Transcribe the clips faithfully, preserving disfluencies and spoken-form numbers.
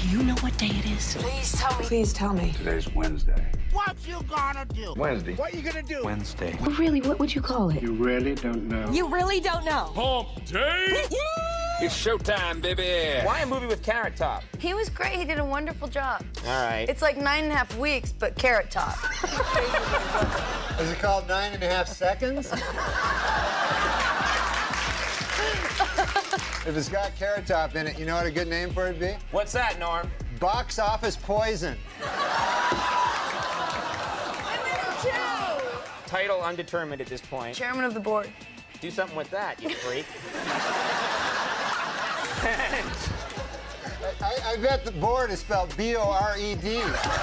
Do you know what day it is? Please tell me. Please tell me. Today's Wednesday. What you gonna do? Wednesday. What you gonna do? Wednesday. Well, really, what would you call it? You really don't know. You really don't know. Hump day! It's showtime, baby! Why a movie with Carrot Top? He was great. He did a wonderful job. All right. It's like nine and a half weeks, but Carrot Top. Is it called Nine and a Half Seconds? If it's got Carrot Top in it, you know what a good name for it would be? What's that, Norm? Box Office Poison. Title undetermined at this point. Chairman of the board. Do something with that, you freak. I, I bet the board is spelled B O R E D.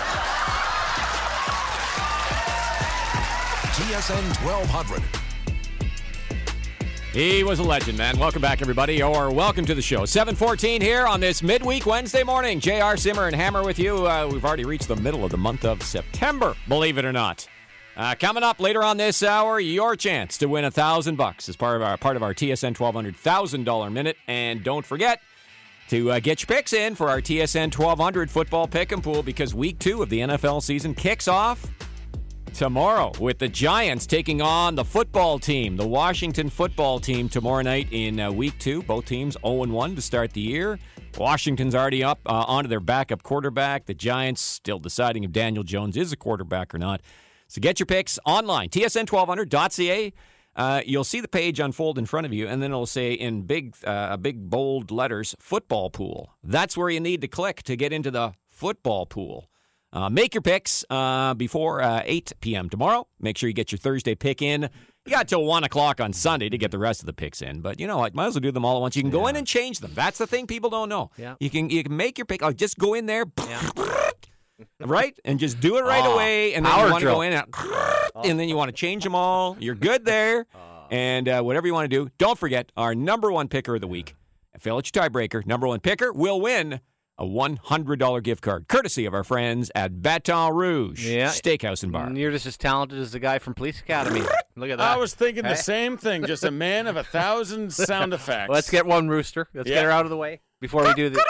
T S N twelve hundred. He was a legend, man. Welcome back, everybody, or welcome to the show. seven fourteen here on this midweek Wednesday morning. J R. Simmer and Hammer with you. Uh, we've already reached the middle of the month of September, believe it or not. Uh, coming up later on this hour, your chance to win a thousand bucks as part of our part of our T S N twelve hundred thousand dollar minute. And don't forget to uh, get your picks in for our T S N twelve hundred football pick and pool, because week two of the N F L season kicks off tomorrow with the Giants taking on the football team, the Washington football team, tomorrow night in uh, week two. Both teams oh and one to start the year. Washington's already up uh, onto their backup quarterback. The Giants still deciding if Daniel Jones is a quarterback or not. So get your picks online, T S N twelve hundred dot C A. Uh, you'll see the page unfold in front of you, and then it'll say in big, uh, big bold letters, football pool. That's where you need to click to get into the football pool. Uh, make your picks uh, before uh, eight p.m. tomorrow. Make sure you get your Thursday pick in. You got till one o'clock on Sunday to get the rest of the picks in. But you know what? Might as well do them all at once. You can go yeah. in and change them. That's the thing people don't know. Yeah. You can you can make your pick. Like, just go in there. Yeah. Right? And just do it right oh, away. And then you want to go in and, and then you want to change them all. You're good there. And uh, whatever you want to do, don't forget our number one picker of the week. Fill out your tiebreaker. Number one picker will win a one hundred dollars gift card, courtesy of our friends at Baton Rouge yeah. Steakhouse and Bar. You're just as talented as the guy from Police Academy. Look at that. I was thinking hey? the same thing, just a man of a thousand sound effects. Let's get one, Rooster. Let's yeah. get her out of the way before we do this.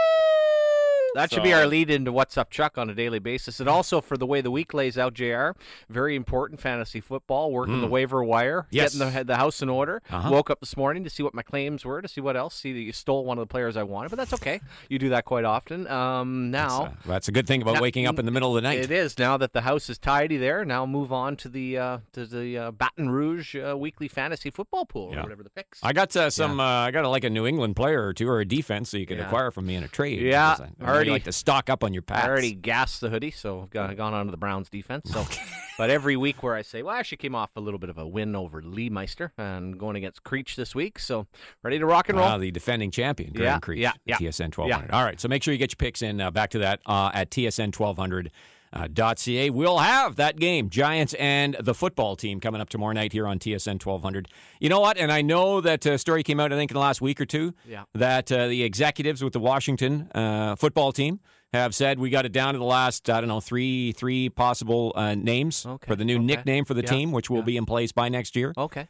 That should be our lead into What's Up, Chuck, on a daily basis. And also for the way the week lays out, J R, very important fantasy football, working mm. the waiver wire, yes. getting the, the house in order. Uh-huh. Woke up this morning to see what my claims were, to see what else, see that you stole one of the players I wanted. But that's okay. You do that quite often. Um, now, that's a, that's a good thing about now, waking up in the middle of the night. It is. Now that the house is tidy there, now move on to the uh, to the uh, Baton Rouge uh, weekly fantasy football pool, yeah. or whatever the picks. I got uh, some, yeah. uh, I got a, like a New England player or two, or a defense, so you can yeah. acquire from me in a trade. Yeah. I, I already like to stock up on your packs. I already gassed the hoodie, so I've gone, gone on to the Browns defense. So, but every week where I say, well, I actually came off a little bit of a win over Lee Meister and going against Creech this week, so ready to rock and roll. Ah, the defending champion, Graham yeah, Creech, yeah, yeah. T S N twelve hundred. Yeah. All right, so make sure you get your picks in. Uh, back to that uh, at T S N twelve hundred. Uh, .ca. We'll have that game, Giants and the football team, coming up tomorrow night here on T S N twelve hundred. You know what? And I know that a uh, story came out, I think, in the last week or two, yeah. that uh, the executives with the Washington uh, football team have said we got it down to the last, I don't know, three three possible uh, names okay. for the new okay. nickname for the yeah. team, which will yeah. be in place by next year. Okay.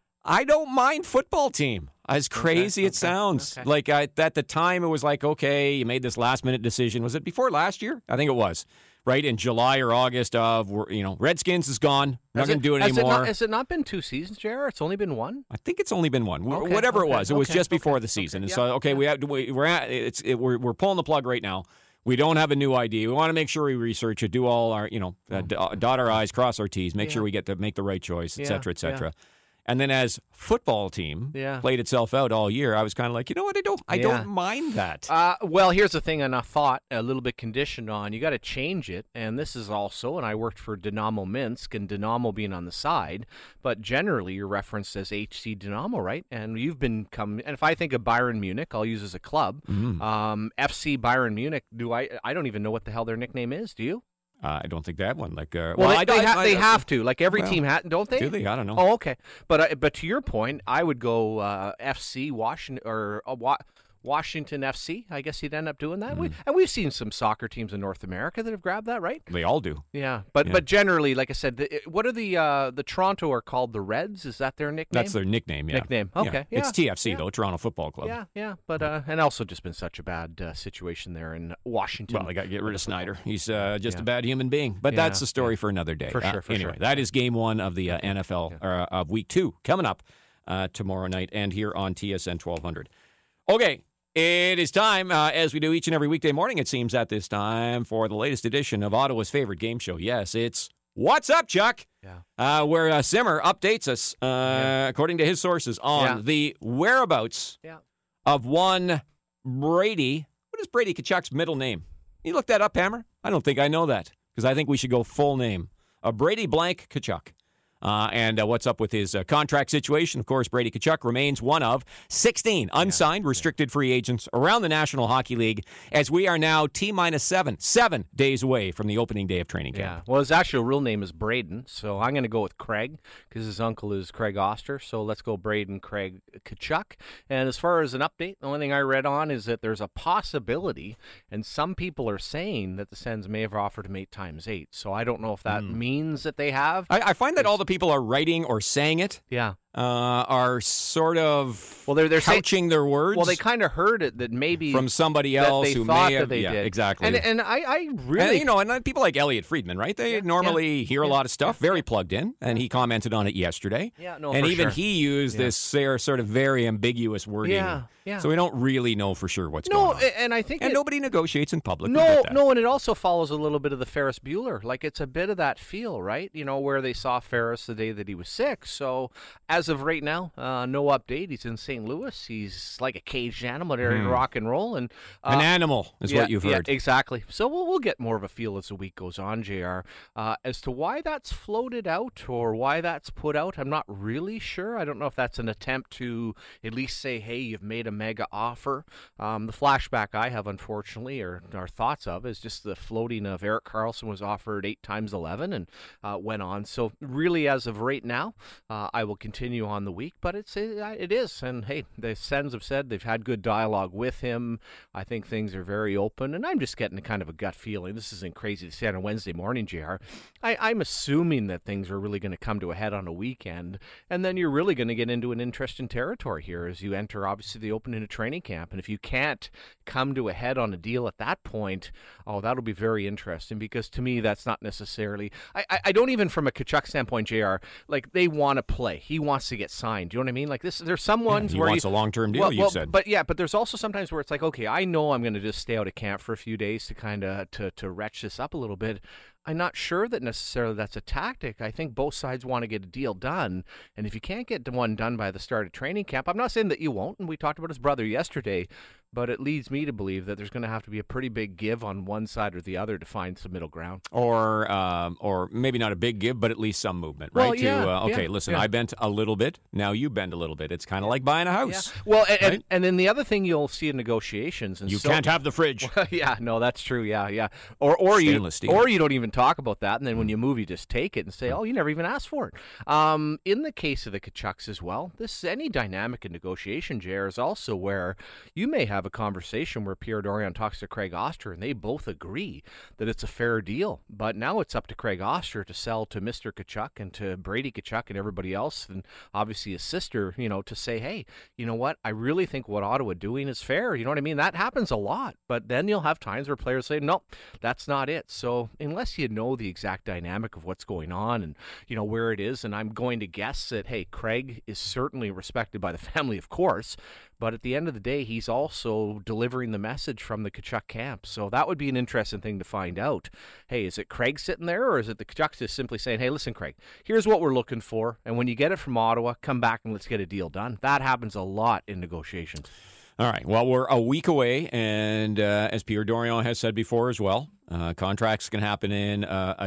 I don't mind football team. As crazy okay, it sounds. okay. Like I, at the time, it was like, okay, you made this last-minute decision. Was it before last year? I think it was. Right, in July or August of, you know, Redskins is gone. We're not going to do it has anymore. It not, has it not been two seasons, J R? It's only been one? I think it's only been one. Okay, Whatever okay, it was. It okay, was just before okay, the season. Okay, and so, yeah, okay, yeah. we have, we, we're, at, it's, it, we're, we're pulling the plug right now. We don't have a new I D. We want to make sure we research it, do all our, you know, uh, dot our I's, cross our T's, make yeah. sure we get to make the right choice, et cetera, et cetera. Yeah. And then as football team yeah. played itself out all year, I was kind of like, you know what, I don't I yeah. don't mind that. Uh, well, here's the thing, and I thought a little bit conditioned on, you got to change it, and this is also, and I worked for Dynamo Minsk, and Dynamo being on the side, but generally you're referenced as H C Dynamo, right? And you've been come, and if I think of Bayern Munich, I'll use as a club, mm-hmm. um, F C Bayern Munich, do I, I don't even know what the hell their nickname is, do you? Uh, I don't think they have one. Like, uh, well, well, they, I, they, I, ha- I, they have to. Like every well, team, ha- don't they? Do they? I don't know. Oh, okay. But uh, but to your point, I would go uh, F C Washington or uh, Wa- Washington F C. I guess he'd end up doing that. Mm. We, and we've seen some soccer teams in North America that have grabbed that, right? They all do. Yeah, but yeah. but generally, like I said, the, what are the uh, the Toronto are called the Reds? Is that their nickname? That's their nickname. Yeah. Nickname. Okay. Yeah. Yeah. It's T F C yeah. though, Toronto Football Club. Yeah, yeah. But uh, and also just been such a bad uh, situation there in Washington. Well, they got to get rid of Snyder. He's uh, just yeah. a bad human being. But yeah. that's a story yeah. for another day. For sure. Uh, for anyway, sure. that is game one of the uh, N F L yeah. uh, of week two coming up uh, tomorrow night and here on T S N twelve hundred. Okay. It is time, uh, as we do each and every weekday morning, it seems at this time, for the latest edition of Ottawa's favorite game show. Yes, it's What's Up, Chuck? Yeah. Uh, where uh, Simmer updates us, uh, yeah. according to his sources, on yeah. the whereabouts yeah. of one Brady. What is Brady Tkachuk's middle name? You look that up, Hammer? I don't think I know that, because I think we should go full name. Uh, Brady blank Tkachuk. Uh, and uh, what's up with his uh, contract situation? Of course, Brady Tkachuk remains one of sixteen unsigned, yeah. restricted free agents around the National Hockey League, as we are now T-minus seven, seven days away from the opening day of training camp. Yeah. Well, his actual real name is Braden, so I'm going to go with Craig, because his uncle is Craig Oster, so let's go Braden Craig Tkachuk. And as far as an update, the only thing I read on is that there's a possibility, and some people are saying that the Sens may have offered him eight times eight, so I don't know if that mm. means that they have. I, I find that all the people are writing or saying it yeah. uh, are sort of well, they're, they're couching saying, their words. Well, they kind of heard it that maybe from somebody else they who thought may have. That they yeah, did. exactly. And, and I, I really, and, you know, and people like Elliot Friedman, right? They yeah, normally yeah, hear yeah, a lot of stuff, yeah, very yeah. plugged in, and he commented on it yesterday. Yeah, no, and for even sure. he used yeah. this sort of very ambiguous wording. Yeah, yeah. So we don't really know for sure what's no, going on. and I think and it, nobody negotiates in public. No, no, and it also follows a little bit of the Ferris Bueller. Like it's a bit of that feel, right? You know, where they saw Ferris the day that he was sick. So as of right now, uh, no update. He's in Saint Louis. He's like a caged animal, ready to mm. rock and roll, and uh, an animal is yeah, what you've heard. Yeah, exactly. So we'll we'll get more of a feel as the week goes on, J R. Uh, as to why that's floated out or why that's put out, I'm not really sure. I don't know if that's an attempt to at least say, hey, you've made a mega offer. Um, the flashback I have, unfortunately, or our thoughts of, is just the floating of Erik Karlsson was offered eight times eleven and uh, went on. So really, as of right now, uh, I will continue on the week, but it's it, it is. And hey, the Sens have said they've had good dialogue with him. I think things are very open, and I'm just getting a kind of a gut feeling. This isn't crazy to say on a Wednesday morning, J R. I, I'm assuming that things are really going to come to a head on a weekend, and then you're really going to get into an interesting territory here as you enter, obviously, the opening of training camp. And if you can't come to a head on a deal at that point, oh, that'll be very interesting, because to me, that's not necessarily. I, I, I don't even from a Tkachuk standpoint, J R, like they want to play. He wants to get signed. Do you know what I mean? Like this, there's some ones yeah, he where wants you, a long-term deal. well, You well, said, but yeah, but there's also sometimes where it's like, okay, I know I'm going to just stay out of camp for a few days to kind of to to retch this up a little bit. I'm not sure that necessarily that's a tactic. I think both sides want to get a deal done, and if you can't get one done by the start of training camp, I'm not saying that you won't, and we talked about his brother yesterday, but it leads me to believe that there's going to have to be a pretty big give on one side or the other to find some middle ground. Or um, or maybe not a big give, but at least some movement, right? Well, yeah, to, uh, okay, yeah, listen, yeah. I bent a little bit, now you bend a little bit. It's kind of like buying a house. Yeah. Well, and, right? and, and then the other thing you'll see in negotiations, and you so, can't have the fridge. yeah, no, that's true. Yeah, yeah. Or or you Stainless steel. or you don't even talk about that, and then when you move, you just take it and say, "Oh, you never even asked for it." Um, in the case of the Tkachuks as well, this any dynamic in negotiation, J R, is also where you may have a conversation where Pierre Dorion talks to Craig Oster, and they both agree that it's a fair deal. But now it's up to Craig Oster to sell to Mister Tkachuk and to Brady Tkachuk and everybody else, and obviously his sister, you know, to say, hey, you know what? I really think what Ottawa doing is fair. You know what I mean? That happens a lot. But then you'll have times where players say, no, that's not it. So unless you know the exact dynamic of what's going on and, you know, where it is, and I'm going to guess that, hey, Craig is certainly respected by the family, of course, but at the end of the day, he's also delivering the message from the Tkachuk camp. So that would be an interesting thing to find out. Hey, is it Craig sitting there, or is it the Tkachuks just simply saying, hey, listen, Craig, here's what we're looking for, and when you get it from Ottawa, come back and let's get a deal done. That happens a lot in negotiations. All right. Well, we're a week away, and uh, as Pierre Dorion has said before as well, uh, contracts can happen in uh, a day.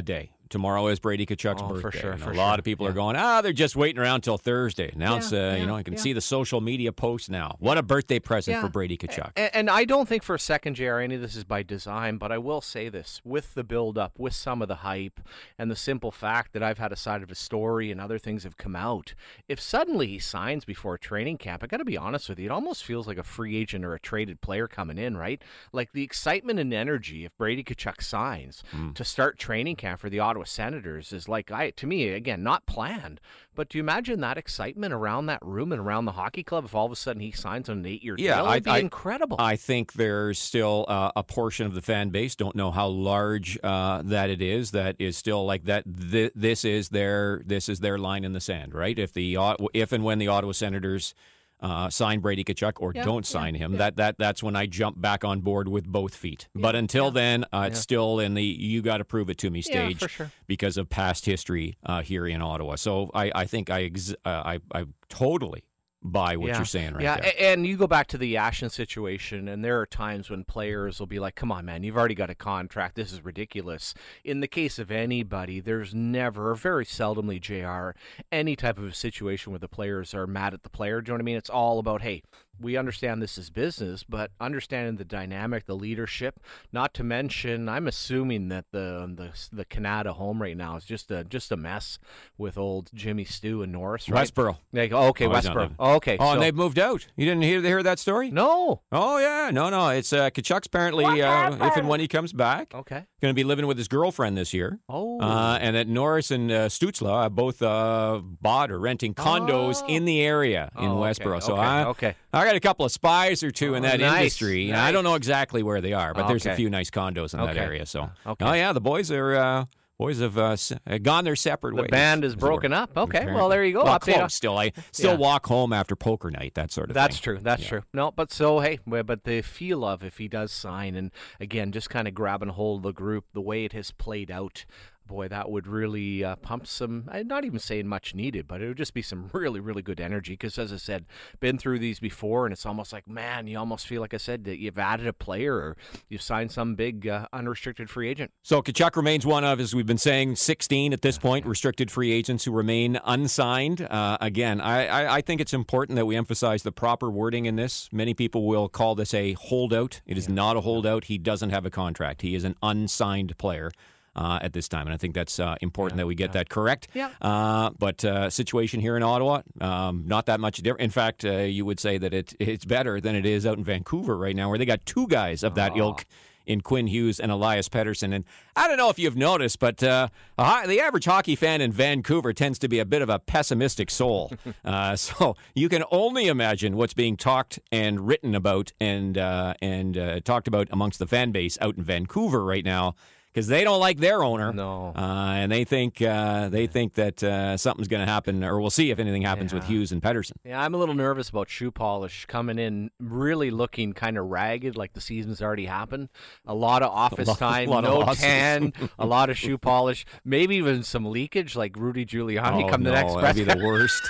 tomorrow is Brady Tkachuk's Oh, birthday. for sure, And for a lot sure. of people Yeah. are going, ah, they're just waiting around till Thursday. Now it's, Yeah, uh, yeah, you know, I can yeah. see the social media posts now. What a birthday present Yeah. for Brady Tkachuk. And, and I don't think for a second, J R, any of this is by design, but I will say this. With the build-up, with some of the hype, and the simple fact that I've had a side of his story and other things have come out, if suddenly he signs before training camp, I got to be honest with you, it almost feels like a free agent or a traded player coming in, right? Like the excitement and energy if Brady Tkachuk signs Mm. to start training camp for the Ottawa Senators is like, I to me, again, not planned, but do you imagine that excitement around that room and around the hockey club if all of a sudden he signs on an eight-year Yeah, deal? I- It'd be I- incredible. I think there's still uh, a portion of the fan base, don't know how large uh, that it is, that is still like that. Th- this is their this is their line in the sand, right? If the Ot- if and when the Ottawa Senators uh, sign Brady Tkachuk or Yeah, don't yeah, sign him, yeah. that that that's when I jump back on board with both feet. But until then, uh, it's Yeah. still in the you got to prove it to me Yeah, stage for sure. because of past history uh, here in Ottawa. So I I think I ex- uh, I I totally buy what Yeah. you're saying right yeah, there. a- and you go back to the Ashen situation, and there are times when players will be like, come on, man, you've already got a contract. This is ridiculous. In the case of anybody, there's never, or very seldomly, J R, any type of a situation where the players are mad at the player. Do you know what I mean? It's all about, hey, we understand this is business, but understanding the dynamic, the leadership, not to mention, I'm assuming that the the, the Canada home right now is just a just a mess with old Jimmy Stu and Norris, right? Westboro. Like, oh, okay, Oh, he's not Westboro. living. Oh, okay. Oh, so- and they've moved out. You didn't hear hear that story? No. Oh yeah, no, no. It's uh, Tkachuk's apparently, uh, if and when he comes back, Okay. going to be living with his girlfriend this year. Oh. Uh, and that Norris and uh, Stutzla are both uh, bought or renting condos Oh. in the area in Oh, okay, Westboro. So okay, I, okay. I got a couple of spies or two in Oh, that nice, industry. And I nice. don't know exactly where they are, but there's a Okay. few nice condos in that Okay. area. So, Okay. oh yeah, the boys are uh, boys have uh, s- uh, gone their separate The ways. band is as it broken were, up. Okay, apparently. well, there you go. Well, Update close on- still. I still Yeah. walk home after poker night. That sort of That's thing. true. That's Yeah. true. No, but so hey, well, but the feel of if he does sign, and again, just kind of grabbing hold of the group, the way it has played out, boy, that would really uh, pump some. I'm not even saying much needed, but it would just be some really, really good energy. Because as I said, been through these before, and it's almost like, man, you almost feel like I said that you've added a player or you've signed some big uh, unrestricted free agent. So Tkachuk remains one of, as we've been saying, sixteen at this point, restricted free agents who remain unsigned. Uh, again, I, I, I think it's important that we emphasize the proper wording in this. Many people will call this a holdout. It is not a holdout. He doesn't have a contract. He is an unsigned player. Uh, at this time, and I think that's uh, important that we get that correct. Yeah. Uh, but uh, situation here in Ottawa, um, not that much different. In fact, uh, you would say that it, it's better than it is out in Vancouver right now, where they got two guys of that ilk in Quinn Hughes and Elias Pettersson. And I don't know if you've noticed, but uh, a ho- the average hockey fan in Vancouver tends to be a bit of a pessimistic soul. uh, so you can only imagine what's being talked and written about and uh, and uh, talked about amongst the fan base out in Vancouver right now. Because they don't like their owner, No. uh, and they think uh, they think that uh, something's going to happen, or we'll see if anything happens with Yeah. Hughes and Pettersson. Yeah, I'm a little nervous about shoe polish coming in really looking kind of ragged, like the season's already happened. A lot of office lot- time, lot of no losses. tan, a lot of shoe polish, maybe even some leakage like Rudy Giuliani Oh, come no, the next that'd be press the worst.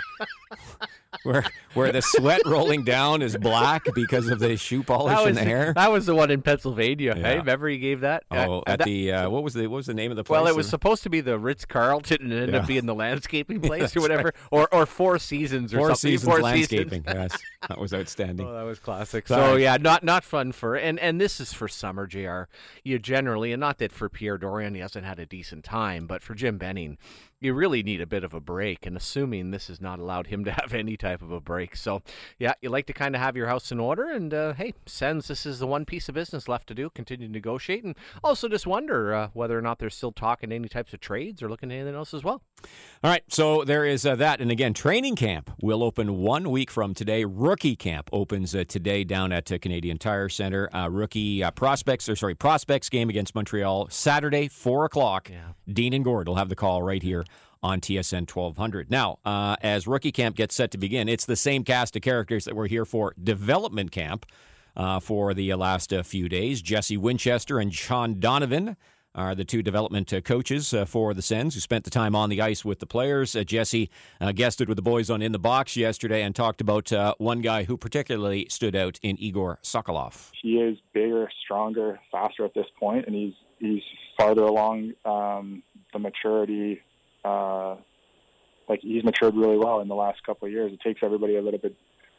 where where the sweat rolling down is black because of the shoe polish that in was, the hair. That was the one in Pennsylvania. Yeah. Hey, remember he gave that? Oh, Uh, at that- the uh, what was the what was the name of the place? Well, it was supposed to be the Ritz Carlton and it ended Yeah. up being the landscaping place That's or whatever, or or Four Seasons or Four something. Seasons Four landscaping. Seasons. Yes, that was outstanding. Oh, that was classic. Sorry. So yeah, not not fun for and and this is for summer, J R. You generally, and not that for Pierre Dorian he hasn't had a decent time, but for Jim Benning, you really need a bit of a break. And assuming this has not allowed him to have any type of a break, so yeah, you like to kind of have your house in order. And uh, hey, Sens, this is the one piece of business left to do: continue to negotiate, and also just wonder uh, whether or not they're still talking any types of trades or looking at anything else as well. All right, so there is uh, that. And again, training camp will open one week from today. Rookie camp opens uh, today down at uh, Canadian Tire Center. Uh, rookie uh, prospects, or sorry, prospects game against Montreal Saturday, four o'clock. Yeah. Dean and Gord will have the call right here on T S N twelve hundred. Now, uh, as rookie camp gets set to begin, it's the same cast of characters that were here for development camp uh, for the last uh, few days. Jesse Winchester and Sean Donovan are the two development uh, coaches uh, for the Sens who spent the time on the ice with the players. Uh, Jesse uh, guested with the boys on In the Box yesterday and talked about uh, one guy who particularly stood out in Igor Sokolov. He is bigger, stronger, faster at this point, and he's he's farther along um, the maturity, uh, like he's matured really well in the last couple of years. It takes everybody a little bit,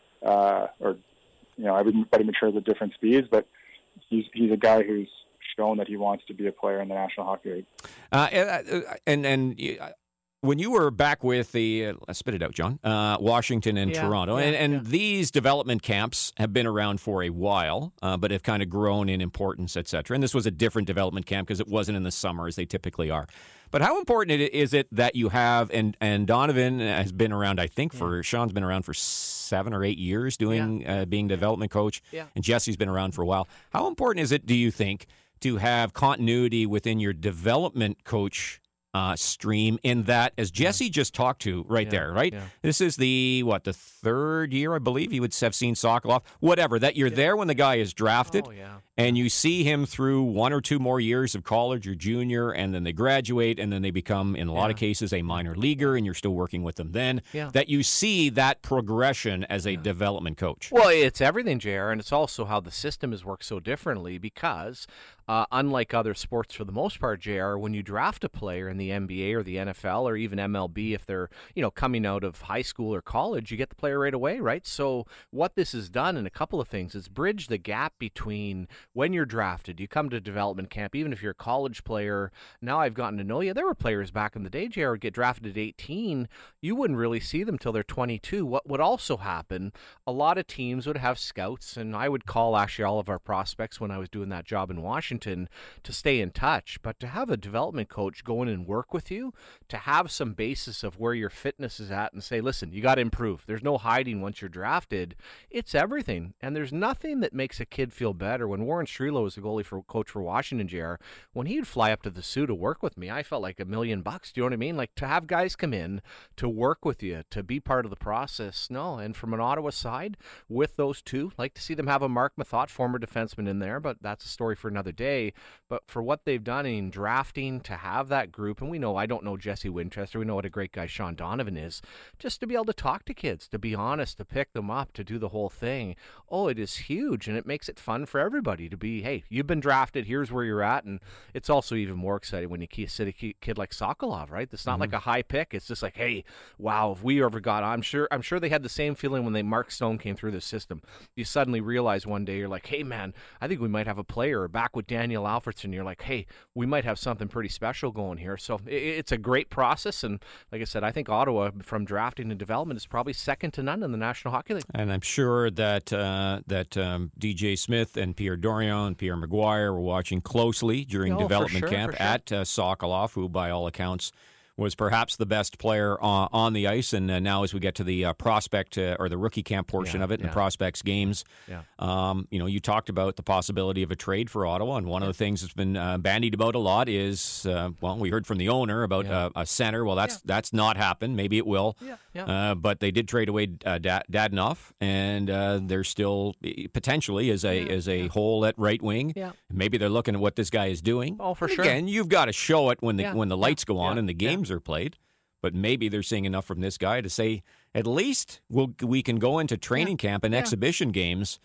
uh, or you know, everybody matures at different speeds, but he's he's a guy who's shown that he wants to be a player in the National Hockey League. Uh, and and when you were back with the, uh, spit it out, John, uh, Washington and Yeah, Toronto, yeah, and, and yeah. these development camps have been around for a while, uh, but have kind of grown in importance, et cetera. And this was a different development camp because it wasn't in the summer as they typically are. But how important it- is it that you have, and, and Donovan has been around, I think, for, Sean's been around for seven or eight years doing Yeah. uh, being development coach, Yeah. and Jesse's been around for a while. How important is it, do you think, to have continuity within your development coach uh, stream in that, as Jesse just talked to right Yeah, there, right? yeah. This is the, what, the third year, I believe, he would have seen Sokolov, whatever, that you're there when the guy is drafted, Oh, yeah. and you see him through one or two more years of college or junior, and then they graduate, and then they become, in a lot of Yeah. cases, a minor leaguer, and you're still working with them then, Yeah. that you see that progression as a development coach. Well, it's everything, J R, and it's also how the system has worked so differently because, uh, unlike other sports for the most part, J R, when you draft a player in the N B A or the N F L or even M L B, if they're, you know, coming out of high school or college, you get the player right away, right? So what this has done in a couple of things is bridge the gap between when you're drafted, you come to development camp, even if you're a college player, now I've gotten to know you. There were players back in the day, J R, would get drafted at eighteen. You wouldn't really see them till they're twenty-two. What would also happen, a lot of teams would have scouts, and I would call actually all of our prospects when I was doing that job in Washington to stay in touch. But to have a development coach go in and work with you, to have some basis of where your fitness is at and say, listen, you got to improve. There's no hiding once you're drafted. It's everything. And there's nothing that makes a kid feel better. When Warren Strelow was the goalie for coach for Washington, J R, when he'd fly up to the Sioux to work with me, I felt like a million bucks. Do you know what I mean? Like, to have guys come in to work with you, to be part of the process. No. And from an Ottawa side, with those two, like to see them have a Mark Mathot, former defenseman, in there, but that's a story for another day. But for what they've done in drafting, to have that group, and we know, I don't know Jesse Winchester, we know what a great guy Sean Donovan is, just to be able to talk to kids, to be honest, to pick them up, to do the whole thing. Oh, it is huge, and it makes it fun for everybody to be, hey, you've been drafted, here's where you're at. And it's also even more exciting when you see a kid like Sokolov, right? It's not mm-hmm. like a high pick. It's just like, hey, wow, if we ever got, I'm sure I'm sure they had the same feeling when they Mark Stone came through the system. You suddenly realize one day, you're like, hey, man, I think we might have a player. Back with Daniel Alfredson, you're like, hey, we might have something pretty special going here. So it, it's a great process. And like I said, I think Ottawa, from drafting and development, is probably second to none in the National Hockey League. And I'm sure that uh, that um, D J Smith and Pierre Dorion and Pierre Maguire were watching closely during oh, development sure, camp sure. at uh, Sokolov, who, by all accounts, was perhaps the best player on, on the ice. And uh, now as we get to the uh, prospect uh, or the rookie camp portion yeah, of it, yeah. and the prospects games, yeah. um, you know, you talked about the possibility of a trade for Ottawa. And one yeah. of the things that's been uh, bandied about a lot is, uh, well, we heard from the owner about yeah. uh, a center. Well, that's yeah. that's not happened. Maybe it will. Yeah. Yeah. Uh, but they did trade away uh, da- Dadonov, and uh, there's still potentially as a yeah. as a yeah. hole at right wing. Yeah. Maybe they're looking at what this guy is doing. Oh, for and sure. Again, you've got to show it when the yeah. when the lights yeah. go on yeah. and the games yeah. are played. But maybe they're seeing enough from this guy to say, at least we'll, we can go into training yeah. camp and yeah. exhibition games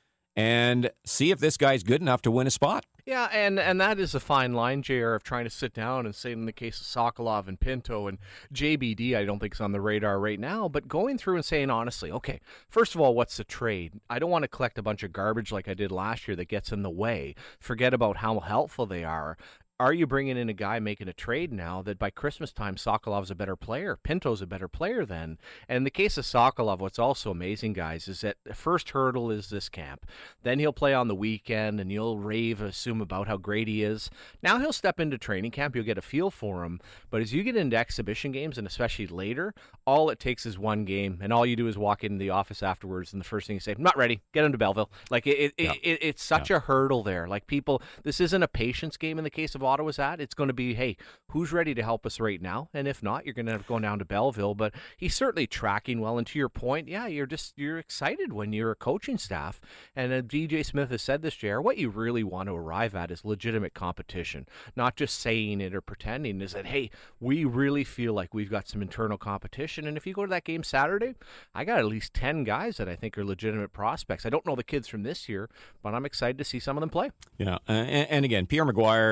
and see if this guy's good enough to win a spot. Yeah, and, and that is a fine line, J R, of trying to sit down and say, in the case of Sokolov and Pinto and J B D, I don't think is on the radar right now, but going through and saying honestly, okay, first of all, what's the trade? I don't want to collect a bunch of garbage like I did last year that gets in the way. Forget about how helpful they are. Are you bringing in a guy making a trade now that by Christmas time Sokolov's a better player? Pinto's a better player then. And in the case of Sokolov, what's also amazing, guys, is that the first hurdle is this camp. Then he'll play on the weekend, and you'll rave, assume about how great he is. Now he'll step into training camp. You'll get a feel for him. But as you get into exhibition games, and especially later, all it takes is one game, and all you do is walk into the office afterwards, and the first thing you say, I'm not ready. Get him to Belleville. Like, it, it, yeah. it, it it's such yeah. a hurdle there. Like, people, this isn't a patience game in the case of Ottawa's at. It's going to be, hey, who's ready to help us right now? And if not, you're going to have to go down to Belleville. But he's certainly tracking well. And to your point, yeah, you're just you're excited when you're a coaching staff. And uh, D J Smith has said this, J R, what you really want to arrive at is legitimate competition, not just saying it or pretending. Is that, hey, we really feel like we've got some internal competition. And if you go to that game Saturday, I got at least ten guys that I think are legitimate prospects. I don't know the kids from this year, but I'm excited to see some of them play. Yeah, uh, and, and again, Pierre Maguire, uh,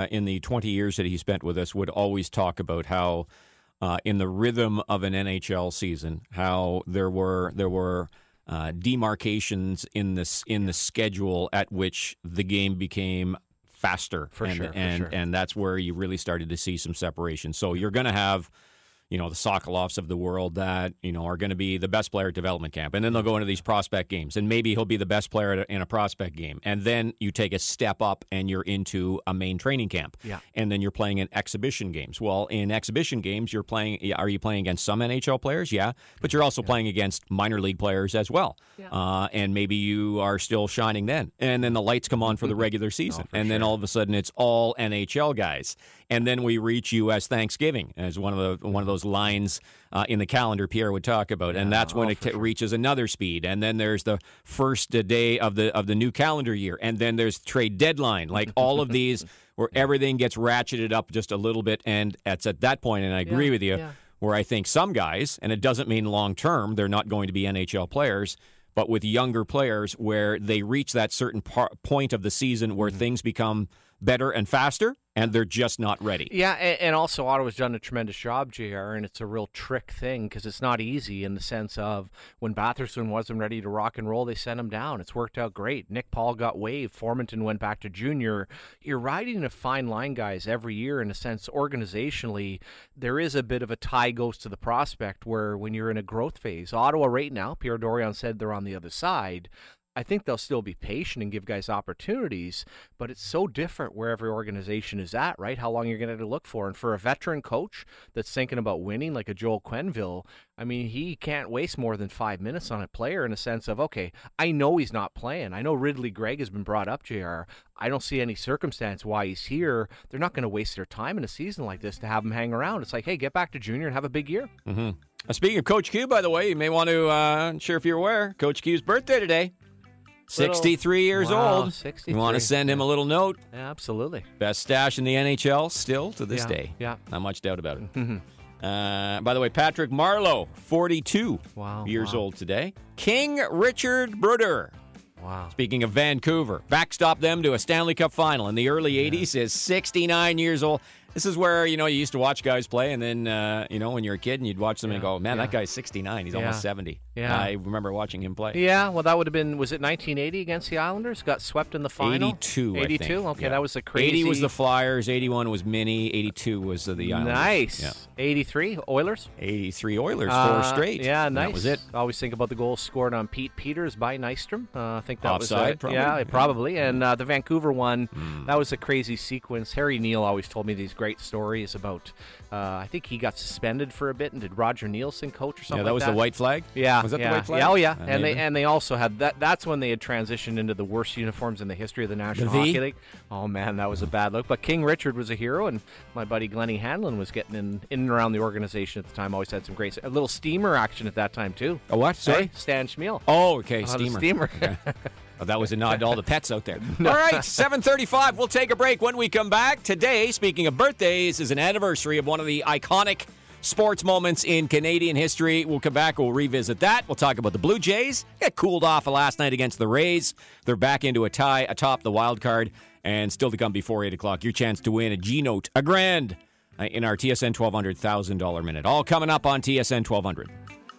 uh, in the twenty years that he spent with us, would always talk about how, uh, in the rhythm of an N H L season, how there were there were uh, demarcations in this in the schedule at which the game became faster, for and, sure, and for sure. and that's where you really started to see some separation. So you're going to have, you know, the Sokolovs of the world that, you know, are going to be the best player at development camp. And then they'll go into these prospect games. And maybe he'll be the best player in a prospect game. And then you take a step up and you're into a main training camp. Yeah. And then you're playing in exhibition games. Well, in exhibition games, you're playing, are you playing against some N H L players? Yeah. But you're also yeah. playing against minor league players as well. Yeah. Uh, and maybe you are still shining then. And then the lights come on for the regular season. oh, and sure. then all of a sudden it's all N H L guys. And then we reach U S Thanksgiving as one of the one of those lines uh, in the calendar Pierre would talk about, and Yeah, that's when oh, it t- sure. reaches another speed. And then there's the first uh, day of the of the new calendar year, and then there's trade deadline. Like all of these, where everything gets ratcheted up just a little bit, and it's at that point, and I agree Yeah, with you, yeah. where I think some guys, and it doesn't mean long term, they're not going to be N H L players. But with younger players, where they reach that certain par- point of the season where mm-hmm. things become better and faster, and they're just not ready. Yeah, and, and also Ottawa's done a tremendous job, J R, and it's a real trick thing because it's not easy in the sense of when Batherson wasn't ready to rock and roll, they sent him down. It's worked out great. Nick Paul got waived. Formanton went back to junior. You're riding a fine line, guys, every year in a sense. Organizationally, there is a bit of a tie goes to the prospect where when you're in a growth phase, Ottawa right now, Pierre Dorion said they're on the other side. I think they'll still be patient and give guys opportunities, but it's so different where every organization is at, right? How long you're going to look for. And for a veteran coach that's thinking about winning, like a Joel Quenneville, I mean, he can't waste more than five minutes on a player in a sense of, okay, I know he's not playing. I know Ridley Gregg has been brought up, J R. I don't see any circumstance why he's here. They're not going to waste their time in a season like this to have him hang around. It's like, hey, get back to junior and have a big year. Mm-hmm. Uh, speaking of Coach Q, by the way, you may want to, uh, not sure if you're aware, Coach Q's birthday today. sixty-three years wow, old. sixty-three. You want to send him a little note? Yeah, absolutely. Best stash in the N H L still to this Yeah, day. yeah. Not much doubt about it. uh, by the way, Patrick Marleau, forty-two Wow, years wow. old today. King Richard Bruder. Wow. Speaking of Vancouver, backstopped them to a Stanley Cup final in the early eighties, is sixty-nine years old. This is where, you know, you used to watch guys play, and then, uh, you know, when you're a kid and you'd watch them Yeah, and go, man, yeah. that guy's sixty-nine. He's Yeah. almost seventy. Yeah. I remember watching him play. Yeah, well, that would have been, was it nineteen eighty against the Islanders? Got swept in the final? eighty-two, I think. eighty-two? Okay, Yeah. that was a crazy. eighty was the Flyers, eighty-one was Mini, eighty-two was uh, the Islanders. Nice. Yeah. eighty-three, Oilers? eighty-three Oilers, Uh, four straight. Yeah, And nice. That was it. I always think about the goal scored on Pete Peters by Nystrom. Uh, I think that was Offside, it. probably? Yeah, Yeah. probably. And uh, the Vancouver one, Mm. that was a crazy sequence. Harry Neal always told me these great stories about. Uh, I think he got suspended for a bit, and did Roger Nielsen coach or something? Yeah, that like was that? the white flag? Yeah, Was that yeah. the white flag? Yeah, oh yeah, Uh, and they maybe. and they also had that. That's when they had transitioned into the worst uniforms in the history of the National The V? Hockey League. Oh man, that was a bad look. But King Richard was a hero, and my buddy Glennie Hanlon was getting in, in and around the organization at the time. Always had some great, a little steamer action at that time too. A what? Sorry? Hey, Stan Schmiel. Oh, okay, Oh, the steamer. steamer. Okay. Oh, that was a nod to all the pets out there. All right, seven thirty-five. We'll take a break. When we come back, today, speaking of birthdays, is an anniversary of one of the iconic sports moments in Canadian history. We'll come back. We'll revisit that. We'll talk about the Blue Jays. Got cooled off last night against the Rays. They're back into a tie atop the wild card. And still to come before eight o'clock, your chance to win a G-Note, a grand, uh, in our T S N twelve hundred one thousand dollars minute. All coming up on T S N twelve hundred.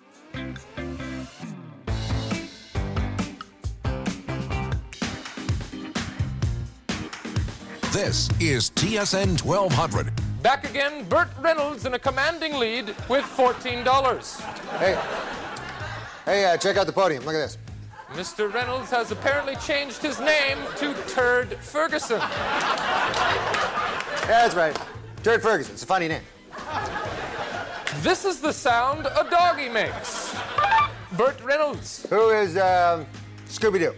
This is T S N twelve hundred. Back again, Burt Reynolds in a commanding lead with fourteen dollars. Hey, hey, uh, check out the podium. Look at this. Mister Reynolds has apparently changed his name to Turd Ferguson. Yeah, that's right. Turd Ferguson. It's a funny name. This is the sound a doggy makes. Burt Reynolds. Who is um, Scooby-Doo?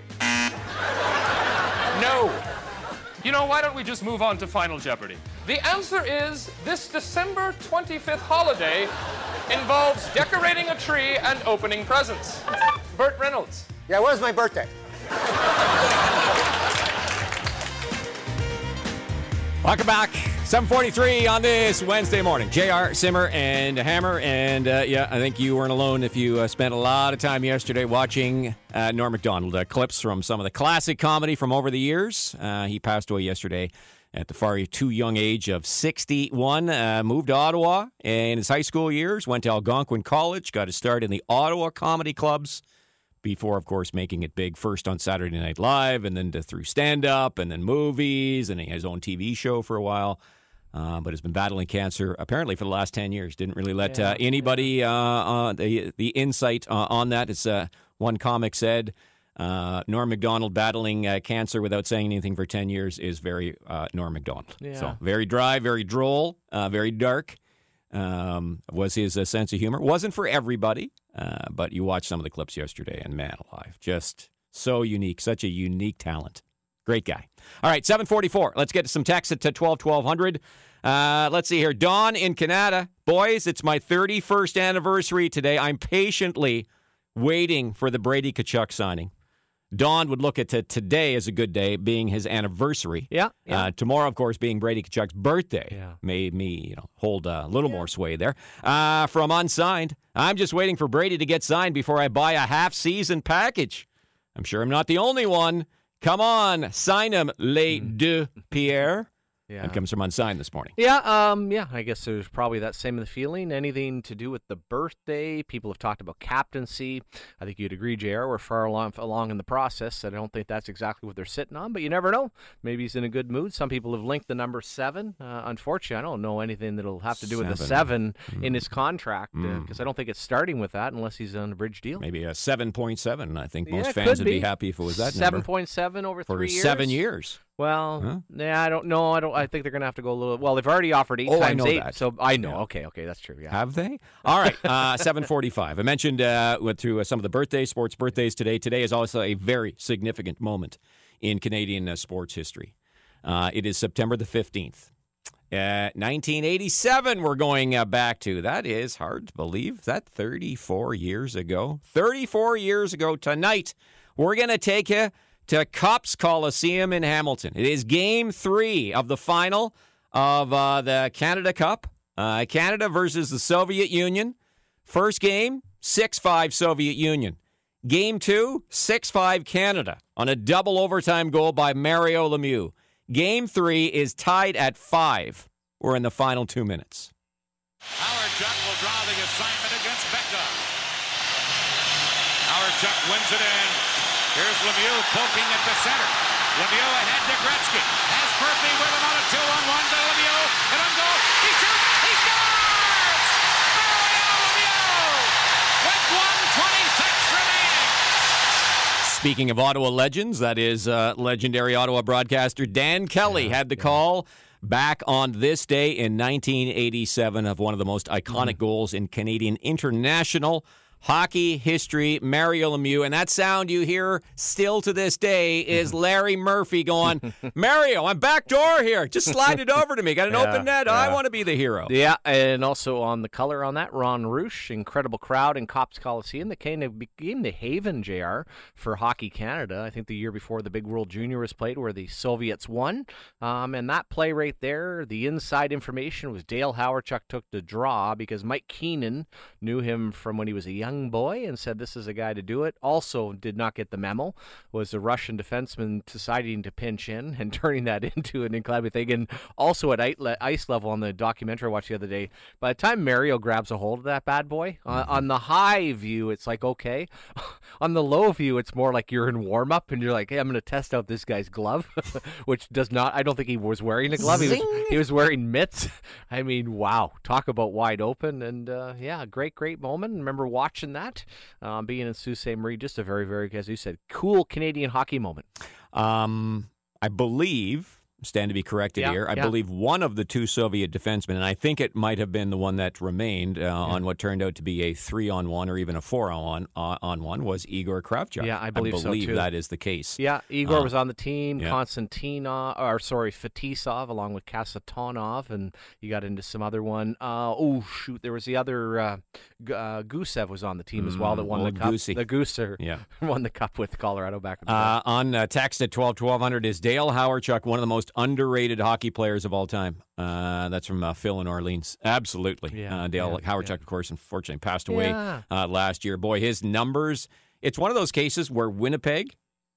No. You know, why don't we just move on to Final Jeopardy? The answer is this December twenty-fifth holiday involves decorating a tree and opening presents. Burt Reynolds. Yeah, where's my birthday? Welcome back. seven forty-three on this Wednesday morning. J R, Simmer, and Hammer. And, uh, yeah, I think you weren't alone if you uh, spent a lot of time yesterday watching uh, Norm Macdonald. Uh, clips from some of the classic comedy from over the years. Uh, he passed away yesterday at the far too young age of sixty-one. Uh, moved to Ottawa in his high school years, went to Algonquin College, got his start in the Ottawa comedy clubs before, of course, making it big first on Saturday Night Live and then to, through stand-up and then movies, and he had his own T V show for a while. Uh, but has been battling cancer apparently for the last ten years. Didn't really let Yeah, uh, anybody uh, uh, the the insight uh, on that. It's uh, one comic said, uh, Norm Macdonald battling uh, cancer without saying anything for ten years is very uh, Norm Macdonald. Yeah. So very dry, very droll, uh, very dark um, was his uh, sense of humor. Wasn't for everybody, uh, but you watched some of the clips yesterday, and man alive, just so unique, such a unique talent. Great guy. All right, seven forty-four. Let's get to some texts at twelve twelve hundred. Uh, let's see here. Don in Canada. Boys, it's my thirty-first anniversary today. I'm patiently waiting for the Brady Tkachuk signing. Don would look at t- today as a good day, being his anniversary. Yeah. yeah. Uh, tomorrow, of course, being Brady Tkachuk's birthday. Yeah. Made me, you know, hold a little yeah. more sway there. Uh, from Unsigned, I'm just waiting for Brady to get signed before I buy a half-season package. I'm sure I'm not the only one. Come on, sign him, Les Deux Pierre. Yeah. That comes from Unsigned this morning. Yeah, um, yeah. I guess there's probably that same feeling. Anything to do with the birthday. People have talked about captaincy. I think you'd agree, J R. We're far along, along in the process. I don't think that's exactly what they're sitting on, but you never know. Maybe he's in a good mood. Some people have linked the number seven. Uh, unfortunately, I don't know anything that'll have to do seven. with the seven mm. in his contract because mm. uh, I don't think it's starting with that unless he's on a bridge deal. Maybe a seven point seven. I think most yeah, fans would be. be happy if it was that seven number. seven point seven over For three years. seven years. Well, huh? yeah, I don't know. I don't. I think they're going to have to go a little. Well, they've already offered eight oh, times I know eight, that. so I know. Yeah. Okay, okay, that's true. Yeah. Have they? All right, uh, seven forty-five. I mentioned uh, went through uh, some of the birthdays, sports birthdays today. Today is also a very significant moment in Canadian uh, sports history. Uh, it is September the fifteenth. Uh, nineteen eighty-seven we're going uh, back to. That is hard to believe. Is that thirty-four years ago? thirty-four years ago tonight, we're going to take you to Copps Coliseum in Hamilton. It is game three of the final of uh, the Canada Cup. Uh, Canada versus the Soviet Union. First game, six five Soviet Union. Game two, six five Canada on a double overtime goal by Mario Lemieux. Game three is tied at five. We're in the final two minutes. Howard Chuck will draw the assignment against Becca. Howard Chuck wins it in. Here's Lemieux poking at the center. Lemieux ahead to Gretzky. Has Murphy with him on a two on one to Lemieux. And on goal. He shoots. He scores! Mario Lemieux with one twenty-six remaining. Speaking of Ottawa legends, that is uh, legendary Ottawa broadcaster Dan Kelly yeah, had the yeah. call back on this day in nineteen eighty-seven of one of the most iconic mm. goals in Canadian international hockey history, Mario Lemieux. And that sound you hear still to this day is Larry Murphy going, Mario, I'm backdoor here. Just slide it over to me. Got an yeah, open net. Yeah. I want to be the hero. Yeah, and also on the color on that, Ron Roosh, incredible crowd in Copps Coliseum that kind of became the haven, J R, for Hockey Canada. I think the year before the Big World Junior was played where the Soviets won. Um, and that play right there, the inside information was Dale Hawerchuk took the draw because Mike Keenan knew him from when he was a young boy and said this is a guy to do it. Also did not get the memo was the Russian defenseman deciding to pinch in and turning that into an incredible thing. And also at ice level on the documentary I watched the other day, by the time Mario grabs a hold of that bad boy, uh, on the high view it's like okay. On the low view it's more like you're in warm-up and you're like, hey, I'm going to test out this guy's glove, which does not, I don't think he was wearing a glove. He was, he was wearing mitts. I mean, wow. Talk about wide open. And uh, yeah, great, great moment. Remember watching that, um, being in Sault Ste. Marie, just a very, very, as you said, cool Canadian hockey moment. Um, I believe, stand to be corrected yeah, here, I yeah. believe one of the two Soviet defensemen, and I think it might have been the one that remained uh, yeah. on what turned out to be a three-on-one or even a four-on-one, uh, on one, was Igor Kravchuk. Yeah, I believe, I believe so, too. that is the case. Yeah, Igor uh, was on the team, yeah. Konstantinov, or sorry, Fetisov, along with Kasatonov, and you got into some other one. Uh, oh, shoot, there was the other, uh, G- uh, Gusev was on the team as well that won mm, the cup. Goosey. The Gooser yeah. won the cup with Colorado back in the day. Uh, on uh, text at twelve twelve hundred is Dale Hawerchuk, one of the most underrated hockey players of all time. Uh, that's from uh, Phil in Orleans. Absolutely. Yeah, uh, Dale yeah, Hawerchuk, yeah. of course, unfortunately passed away Yeah. uh, last year. Boy, his numbers, it's one of those cases where Winnipeg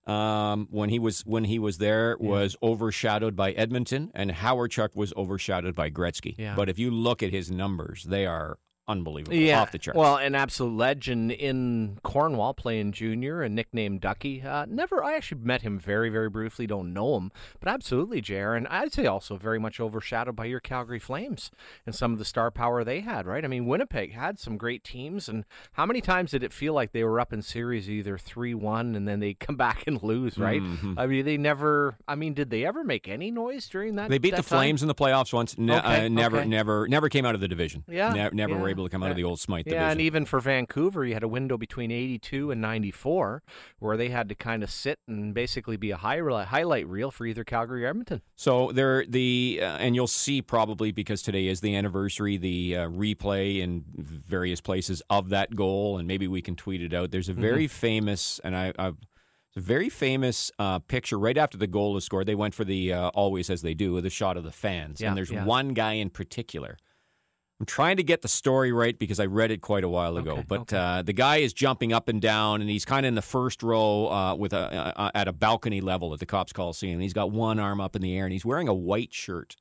um, when he was when he was there was overshadowed by Edmonton, and Hawerchuk was overshadowed by Gretzky. Yeah. But if you look at his numbers, they are unbelievable, Yeah, off the charts. well, an absolute legend in Cornwall playing junior and nicknamed Ducky. Uh, never, I actually met him very, very briefly, don't know him, but absolutely, J R. And I'd say also very much overshadowed by your Calgary Flames and some of the star power they had, right? I mean, Winnipeg had some great teams, and how many times did it feel like they were up in series either three one and then they come back and lose, right? Mhm. I mean, they never, I mean, did they ever make any noise during that They beat that the time? Flames in the playoffs once. Ne- Okay, uh, never, okay. never, never came out of the division. Yeah, Ne- never yeah. were able to come out of the old Smythe Yeah, division. and even for Vancouver, you had a window between eighty-two and ninety-four where they had to kind of sit and basically be a high, highlight reel for either Calgary or Edmonton. So there, the uh, and you'll see probably because today is the anniversary, the uh, replay in various places of that goal, and maybe we can tweet it out. There's a very Mm-hmm. famous, and I, I've, it's a very famous uh, picture right after the goal was scored. They went for the uh, always as they do, the shot of the fans, Yeah, and there's yeah. one guy in particular. I'm trying to get the story right because I read it quite a while ago. Okay, but okay. Uh, the guy is jumping up and down, and he's kind of in the first row uh, with a uh, at a balcony level at the Cops Coliseum. He's got one arm up in the air, and he's wearing a white shirt.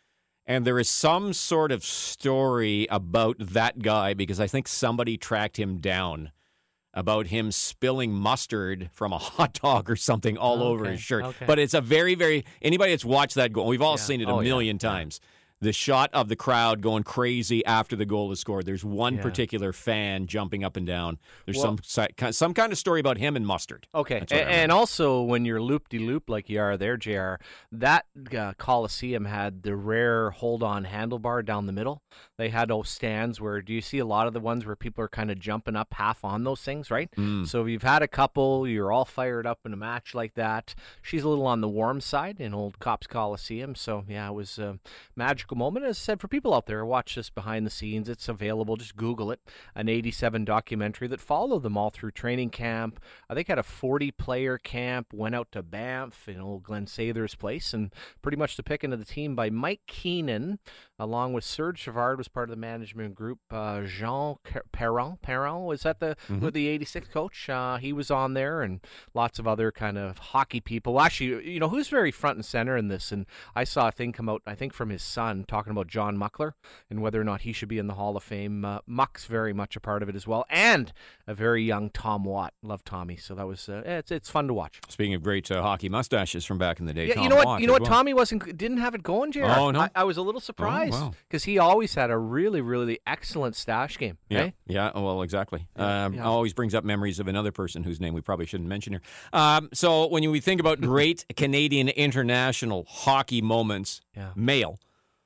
And there is some sort of story about that guy because I think somebody tracked him down about him spilling mustard from a hot dog or something all over Okay, his shirt. okay. But it's a very, very anybody that's watched that goal, we've all Yeah. seen it a Oh, yeah, million yeah. times. The shot of the crowd going crazy after the goal is scored. There's one Yeah. particular fan jumping up and down. There's Well- some si- some kind of story about him and mustard. Okay, That's what I and, remember. and also when you're loop-de-loop like you are there, J R, that uh, Coliseum had the rare hold-on handlebar down the middle. They had those stands where, do you see a lot of the ones where people are kind of jumping up half on those things, right? Mm. So if you've had a couple, you're all fired up in a match like that. She's a little on the warm side in old Cops Coliseum, so yeah, it was a magical moment. As I said, for people out there, watch this behind the scenes. It's available. Just Google it. An eighty-seven documentary that followed them all through training camp. I think had a forty-player camp, went out to Banff in old Glenn Sather's place, and pretty much the pick into the team by Mike Keenan, along with Serge Savard was part of the management group. Uh, Jean Perron, Perron, was that the Mhm. with the eighty-six coach? Uh, he was on there, and lots of other kind of hockey people. Well, actually, you know, who's very front and center in this, and I saw a thing come out, I think from his son, talking about John Muckler and whether or not he should be in the Hall of Fame. Uh, Muck's very much a part of it as well, and a very young Tom Watt. Love Tommy, so that was uh, it's it's fun to watch. Speaking of great uh, hockey mustaches from back in the day, Yeah, Tom you know what? Watt You know as what? well. Tommy wasn't didn't have it going, J R. Oh, no? I, I was a little surprised wow. because he always had a really, really excellent stash game. Yeah, eh? yeah. oh, Well, exactly. Um, yeah. Always brings up memories of another person whose name we probably shouldn't mention here. Um, so when you, we think about great Canadian international hockey moments, Yeah. male,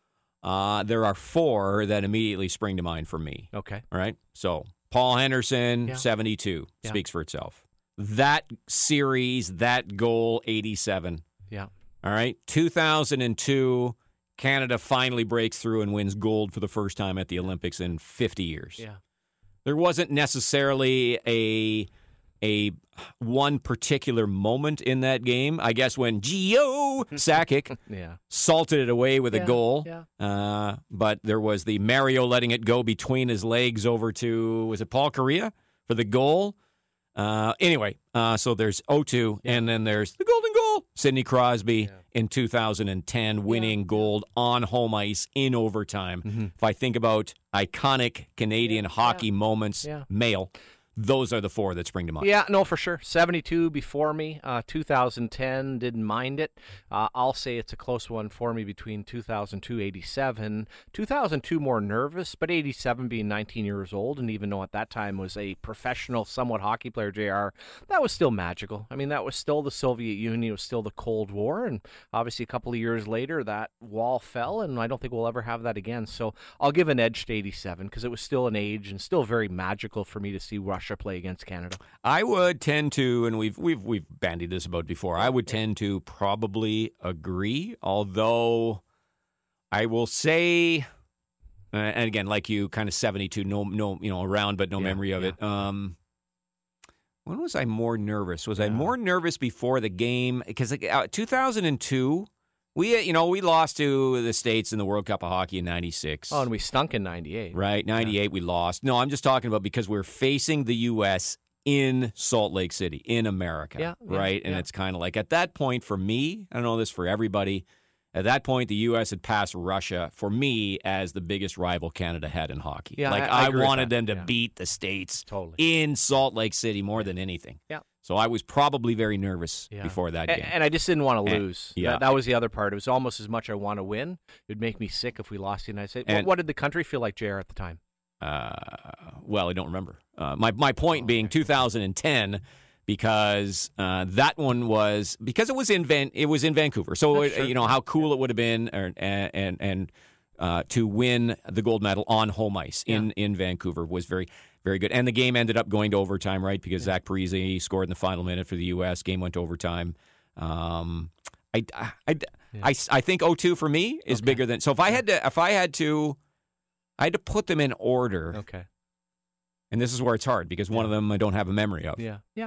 uh, there are four that immediately spring to mind for me. Okay. All right. So Paul Henderson, Yeah. seventy-two, Yeah. speaks for itself. That series, that goal, eighty-seven. Yeah. All right. two thousand two, Canada finally breaks through and wins gold for the first time at the Olympics in fifty years. Yeah. There wasn't necessarily a a one particular moment in that game. I guess when Gio Sakic Yeah. salted it away with Yeah, a goal. yeah. Uh, but there was the Mario letting it go between his legs over to, was it Paul Correa for the goal? Uh, anyway, uh, so there's oh two, and then there's the golden goal. Sidney Crosby in two thousand ten winning gold on home ice in overtime. Mm-hmm. If I think about iconic Canadian hockey moments, Yeah. male, those are the four that spring to mind. Yeah, no, for sure. seventy-two before me. Uh, two thousand ten, didn't mind it. Uh, I'll say it's a close one for me between two thousand two, eighty-seven. two thousand two more nervous, but eighty-seven being nineteen years old, and even though at that time was a professional, somewhat hockey player, J R, that was still magical. I mean, that was still the Soviet Union. It was still the Cold War, and obviously a couple of years later, that wall fell, and I don't think we'll ever have that again. So I'll give an edge to eighty-seven because it was still an age and still very magical for me to see Russia play against Canada. I would tend to, and we've we've we've bandied this about before. I would tend to probably agree, although I will say, uh, and again, like you, kind of seventy-two, no, no, you know, around, but no Yeah, memory of yeah. it. Um, when was I more nervous? Was I more nervous before the game? Because uh, two thousand two, we, you know, we lost to the States in the World Cup of Hockey in ninety-six. Oh, and we stunk in ninety-eight. Right, ninety-eight we lost. No, I'm just talking about because we're facing the U S in Salt Lake City, in America, Yeah, yeah, right? And yeah. it's kind of like at that point for me, I don't know this for everybody, at that point the U S had passed Russia for me as the biggest rival Canada had in hockey. Yeah, like I- I I, agree with wanted that. them to Yeah. beat the States Totally. in Salt Lake City more than anything. Yeah. So I was probably very nervous Yeah. before that A- game. And I just didn't want to And- lose. yeah. That, that was the other part. It was almost as much I want to win. It would make me sick if we lost the United States. What, And- what did the country feel like, J R, at the time? Uh, well, I don't remember. Uh, my my point being two thousand ten, because uh, that one was because it was in Van it was in Vancouver. So That's it, true. you know how cool it would have been, or, and and, and uh, to win the gold medal on home ice in, in Vancouver was very very good. And the game ended up going to overtime, right? Because Zach Parise scored in the final minute for the U S. Game went to overtime. Um, I I, I, I, I think oh two for me is Okay. bigger than. So if I had to if I had to. I had to put them in order. Okay. And this is where it's hard because one of them I don't have a memory of. Yeah. Yeah.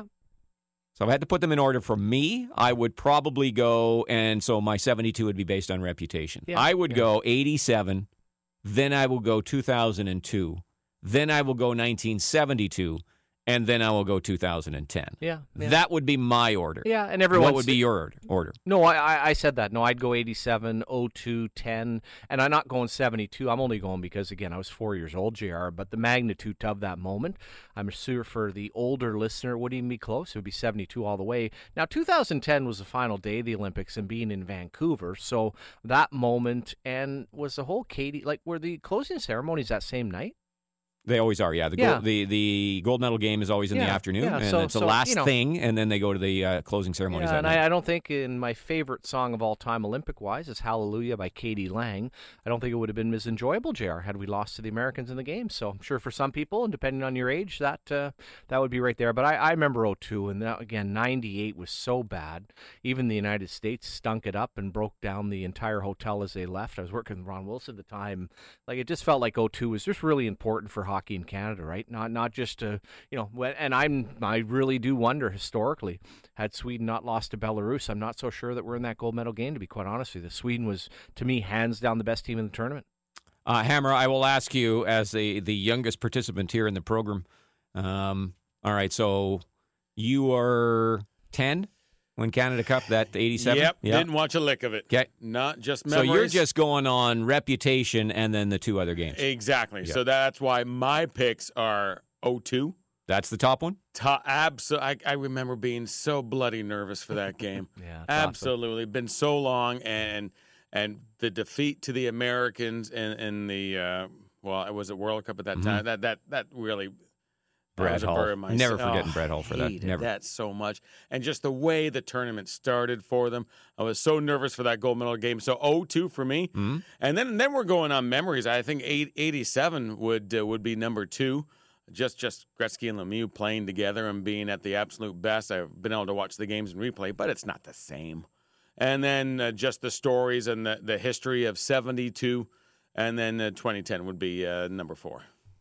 So if I had to put them in order for me, I would probably go, and so my seventy-two would be based on reputation. Yeah, I would yeah. go eighty-seven, then I will go two thousand two, then I will go nineteen seventy-two, and then I will go two thousand ten. Yeah. yeah. That would be my order. Yeah, and everyone. What would be your order? No, I, I I said that. No, I'd go eighty-seven, oh two, ten, and I'm not going seventy-two. I'm only going because, again, I was four years old, J R, but the magnitude of that moment, I'm sure for the older listener, it wouldn't even be close. It would be seventy-two all the way. Now, two thousand ten was the final day of the Olympics and being in Vancouver, so that moment, and was the whole Katie, like, were the closing ceremonies that same night? They always are, yeah. The Yeah. gold, the, the gold medal game is always in the Yeah, afternoon, yeah, and so- it's the so, last you know- thing, and then they go to the uh, closing ceremonies. Yeah, that and night. I, I don't think in my favorite song of all time, Olympic-wise, is Hallelujah by Katie Lang. I don't think it would have been as enjoyable, J R, had we lost to the Americans in the game. So I'm sure for some people, and depending on your age, that uh, that would be right there. But I, I remember oh two, and that, again, ninety-eight was so bad. Even the United States stunk it up and broke down the entire hotel as they left. I was working with Ron Wilson at the time. Like, it just felt like oh two was just really important for hockey in Canada, right? Not not just to, you know, when- and I'm I really do wonder historically, had Sweden not lost to Belarus, I'm not so sure that we're in that gold medal game, to be quite honest with you. Sweden was, to me, hands down the best team in the tournament. Uh, Hammer, I will ask you as the, the youngest participant here in the program. Um, all right, so you are ten when Canada Cup, that eighty-seven? Yep, didn't watch a lick of it. Okay. Not just So memories. you're just going on reputation and then the two other games. Exactly. Yeah. So that's why my picks are oh two. That's the top one? Top, abso- I, I remember being so bloody nervous for that game. Yeah, it's awesome. Absolutely. Been so long, and and the defeat to the Americans in, in the, uh, well, it was a World Cup at that Mm-hmm. time. That that that really that Brad was a Hull. burr in my Never oh, forgetting Brad Hull for that. hated Never. that so much. And just the way the tournament started for them. I was so nervous for that gold medal game. So oh two for me. Mhm. And then then we're going on memories. I think eight, eighty-seven would uh, would be number two. Just just Gretzky and Lemieux playing together and being at the absolute best. I've been able to watch the games in replay, but it's not the same. And then uh, just the stories and the, the history of seventy-two, and then uh, twenty ten would be uh, number four.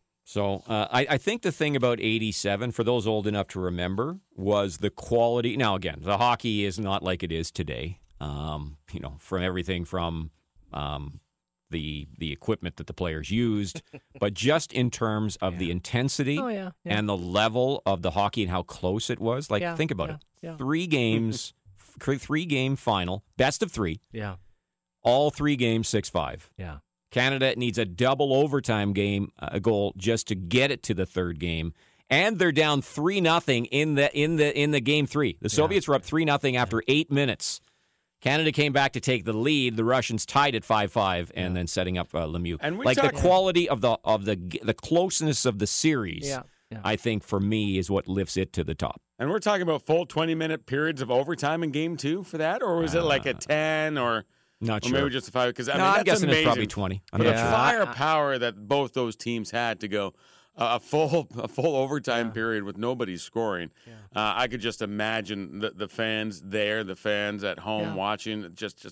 So uh, I, I think the thing about eighty-seven, for those old enough to remember, was the quality. Now, again, the hockey is not like it is today. Um, you know, from everything from um, the the equipment that the players used, but just in terms of the intensity Oh, yeah, yeah. and the level of the hockey and how close it was. Like, Yeah, think about yeah, it: yeah. three games, f- three game final, best of three. Yeah, All three games, six five. yeah. Canada needs a double overtime game uh, goal just to get it to the third game, and they're down three nothing in the in the in the game three. The Soviets were up three nothing after eight minutes. Canada came back to take the lead. The Russians tied at five five, and then setting up uh, Lemieux. And we like the talked- quality of the of the the closeness of the series. Yeah, yeah. I think for me is what lifts it to the top. And we're talking about full twenty-minute periods of overtime in game two for that? Or was it like a ten or... Not or sure. maybe just a five? Because, I No, mean, I'm that's guessing amazing. it's probably twenty. I'm But not the sure. firepower that both those teams had to go uh, a full a full overtime period with nobody scoring. Uh, I could just imagine the, the fans there, the fans at home Yeah. watching. Just, just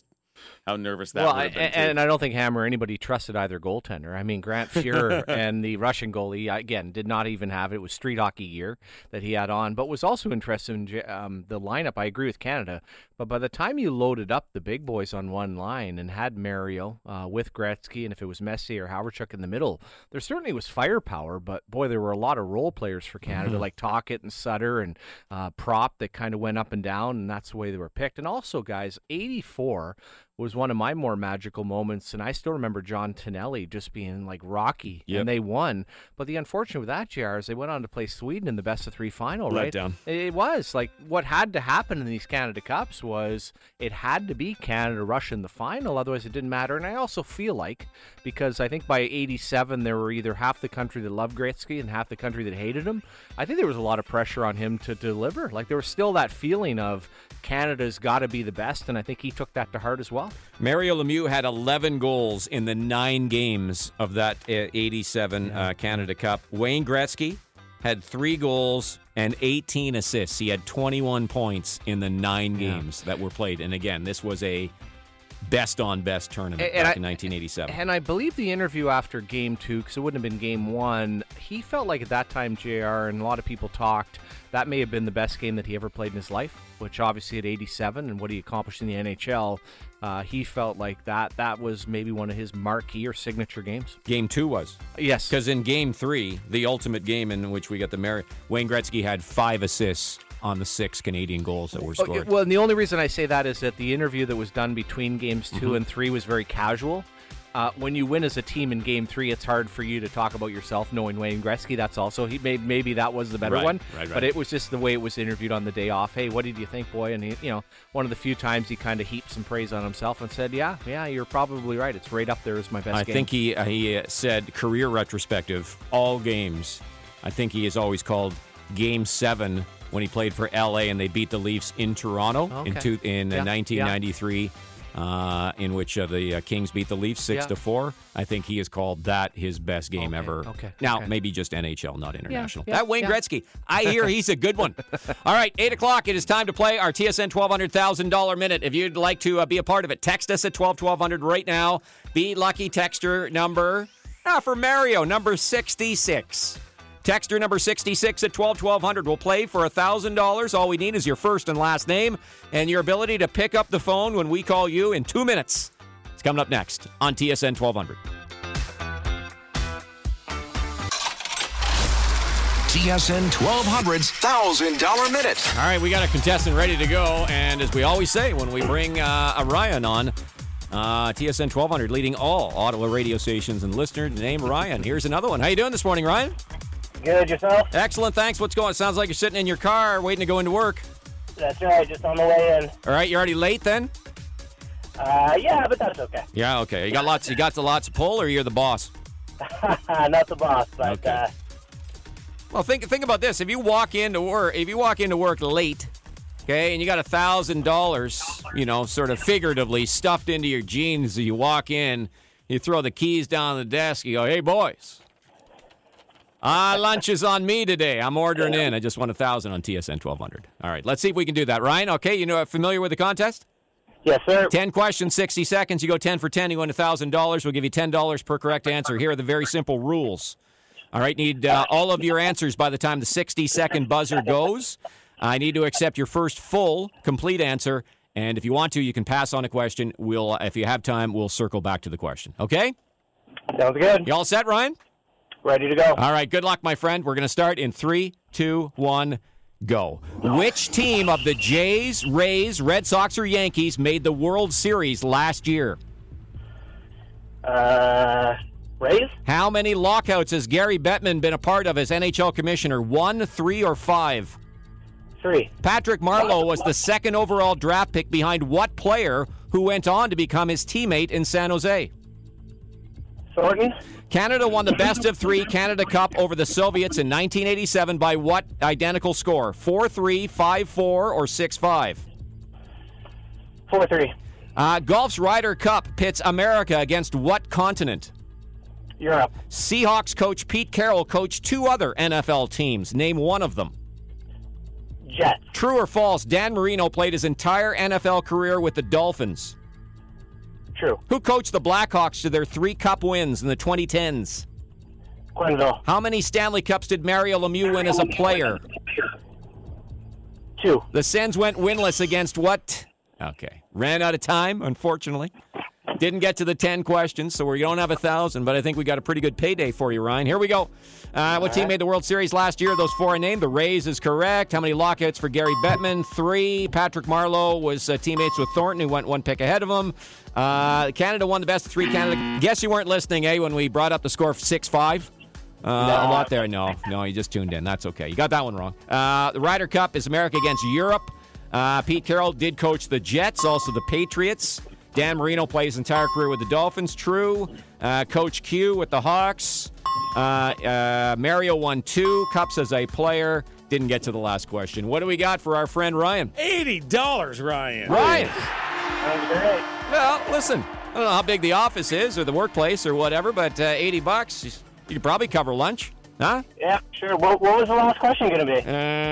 how nervous that well, would have been. and, and I don't think Hammer or anybody trusted either goaltender. I mean, Grant Fuhrer and the Russian goalie, again, did not even have it. It was street hockey gear that he had on, but was also interested in um, the lineup. I agree with Canada, but by the time you loaded up the big boys on one line and had Mario uh, with Gretzky, and if it was Messier or Hawerchuk in the middle, there certainly was firepower, but boy, there were a lot of role players for Canada, mm-hmm. like Tocchet and Sutter and uh, Prop that kind of went up and down, and that's the way they were picked. And also, guys, eighty-four was one of my more magical moments, and I still remember John Tonelli just being like Rocky, yep. and they won. But the unfortunate with that, J R, is they went on to play Sweden in the best of three final, right? Let down. It was. Like, what had to happen in these Canada Cups was it had to be Canada-Russia in the final, otherwise it didn't matter. And I also feel like, because I think by eighty-seven there were either half the country that loved Gretzky and half the country that hated him, I think there was a lot of pressure on him to deliver. Like, there was still that feeling of Canada's got to be the best, and I think he took that to heart as well. Mario Lemieux had eleven goals in the nine games of that eighty-seven yeah. uh, Canada Cup. Wayne Gretzky had three goals and eighteen assists. He had twenty-one points in the nine yeah. games that were played. And again, this was a best-on-best tournament and back I, in nineteen eighty-seven. And I believe the interview after Game two, because it wouldn't have been Game one, he felt like at that time, J R, and a lot of people talked, that may have been the best game that he ever played in his life, which obviously at eighty-seven and what he accomplished in the N H L, uh, he felt like that that was maybe one of his marquee or signature games. Game two was. Yes. Because in Game three, the ultimate game in which we got the Mary, Wayne Gretzky had five assists on the six Canadian goals that were scored. Okay, well, and the only reason I say that is that the interview that was done between games two mm-hmm. and three was very casual. Uh, when you win as a team in Game Three, it's hard for you to talk about yourself, knowing Wayne Gretzky. That's also he made maybe that was the better right, one, right, right. But it was just the way it was interviewed on the day off. Hey, what did you think, boy? And he, you know, one of the few times he kind of heaped some praise on himself and said, "Yeah, yeah, you're probably right. It's right up there as my best." I game. think he uh, he uh, said career retrospective, all games. I think he is always called Game Seven when he played for L A and they beat the Leafs in Toronto okay. in two, in yeah, uh, nineteen ninety-three. Yeah. Uh, in which uh, the uh, Kings beat the Leafs six yeah. to four. I think he has called that his best game okay, ever. Okay, now okay. maybe just N H L, not international. Yeah, yeah, that Wayne yeah. Gretzky, I hear he's a good one. All right, eight o'clock. It is time to play our T S N twelve hundred thousand dollars minute. If you'd like to uh, be a part of it, text us at twelve twelve hundred right now. Be lucky texter number ah, for Mario number sixty-six. Texter number sixty-six at twelve twelve hundred. We'll play for one thousand dollars. All we need is your first and last name and your ability to pick up the phone when we call you in two minutes. It's coming up next on T S N twelve hundred. T S N twelve hundred's one thousand dollars minute. All right, we got a contestant ready to go. And as we always say when we bring uh, a Ryan on, uh, T S N twelve hundred leading all Ottawa radio stations and listener named Ryan. Here's another one. How you doing this morning, Ryan? Good, yourself? Excellent, thanks. What's going on? Sounds like you're sitting in your car waiting to go into work. That's right, just on the way in. All right, you're already late then? Uh, yeah, but that's okay. Yeah, okay. You got lots. You got the lots of pull, or you're the boss? Not the boss, but. Okay. Uh, well, think think about this. If you walk into work, if you walk into work late, okay, and you got a thousand dollars, you know, sort of figuratively stuffed into your jeans, you walk in, you throw the keys down on the desk, you go, "Hey, boys. Ah, uh, lunch is on me today. I'm ordering in. I just won a thousand on T S N twelve hundred. All right, let's see if we can do that. Ryan, okay, you know, familiar with the contest? Yes, sir. Ten questions, sixty seconds. You go ten for ten, you win a thousand dollars. We'll give you ten dollars per correct answer. Here are the very simple rules. All right, need uh, all of your answers by the time the sixty-second buzzer goes. I need to accept your first full, complete answer. And if you want to, you can pass on a question. We'll, if you have time, we'll circle back to the question. Okay? Sounds good. You all set, Ryan? Ready to go. All right, good luck, my friend. We're going to start in three, two, one, go. Which team of the Jays, Rays, Red Sox, or Yankees made the World Series last year? Uh, Rays? How many lockouts has Gary Bettman been a part of as N H L commissioner? One, three, or five? Three. Patrick Marleau was the second overall draft pick behind what player who went on to become his teammate in San Jose? Thornton. Canada won the best of three Canada Cup over the Soviets in nineteen eighty-seven by what identical score? four three, five four, or six five? four three. Uh, golf's Ryder Cup pits America against what continent? Europe. Seahawks coach Pete Carroll coached two other N F L teams. Name one of them. Jets. True or false, Dan Marino played his entire N F L career with the Dolphins? True. Who coached the Blackhawks to their three cup wins in the twenty tens? Glenville. How many Stanley Cups did Mario Lemieux win as a player? Two. The Sens went winless against what? Okay. Ran out of time, unfortunately. Didn't get to the ten questions, so we don't have a thousand, but I think we got a pretty good payday for you, Ryan. Here we go. Uh, what team made the World Series last year? Those four I named. The Rays is correct. How many lockouts for Gary Bettman? Three. Patrick Marleau was uh, teammates with Thornton, who went one pick ahead of him. Uh, Canada won the best of three. Canada. Guess you weren't listening, eh, when we brought up the score six five? Uh, no. A lot there. No, no, you just tuned in. That's okay. You got that one wrong. Uh, the Ryder Cup is America against Europe. Uh, Pete Carroll did coach the Jets, also the Patriots. Dan Marino played his entire career with the Dolphins. True. Uh, Coach Q with the Hawks. Uh, uh, Mario won two cups as a player. Didn't get to the last question. What do we got for our friend Ryan? eighty dollars, Ryan. Ryan. That's great. Well, listen, I don't know how big the office is or the workplace or whatever, but uh, eighty bucks, you could probably cover lunch. Huh? Yeah, sure. What, what was the last question going to be?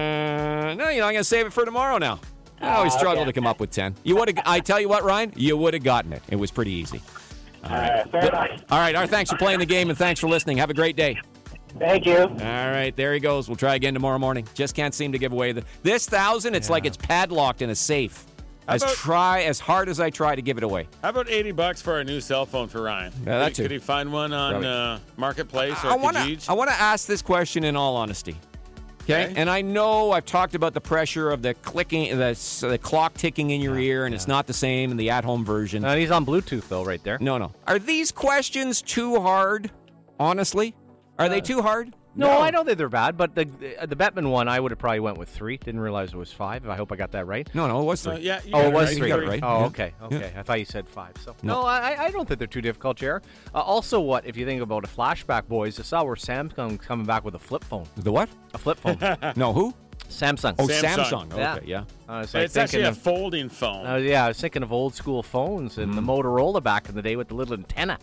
Uh, no, you know, I'm going to save it for tomorrow now. I always Oh, struggle okay. to come up with ten. You would have. I tell you what, Ryan, you would have gotten it. It was pretty easy. All right. Uh, fair enough. All right. Our thanks for playing the game and thanks for listening. Have a great day. Thank you. All right. There he goes. We'll try again tomorrow morning. Just can't seem to give away the this thousand. It's Yeah. like it's padlocked in a safe. How As about- try as hard as I try to give it away. How about eighty bucks for a new cell phone for Ryan? Yeah, that could, too. could he find one on Probably. uh, Marketplace or I want to. Kijiji? I want to ask this question in all honesty. Okay? Okay. And I know I've talked about the pressure of the clicking, the, the clock ticking in your ear, and it's not the same in the at-home version. Uh, he's on Bluetooth, though, right there. No, no. Are these questions too hard? Honestly, are they too hard? No, I don't think they're bad, but the uh, the Bettman one, I would have probably went with three. Didn't realize it was five. I hope I got that right. No, no, it was three. Uh, yeah, you Oh, got it was right. three. You got it right. Oh, Yeah. okay, okay. I thought you said five. So No. no, I, I don't think they're too difficult, J R. Uh, also, what if you think about a flashback, boys? I saw where Samsung coming back with a flip phone. The what? A flip phone. No, who? Samsung. Oh, Samsung. Samsung. Yeah. Okay, yeah. I was like It's actually thinking a of, folding phone. uh, yeah, I was thinking of old school phones and the Motorola back in the day with the little antenna.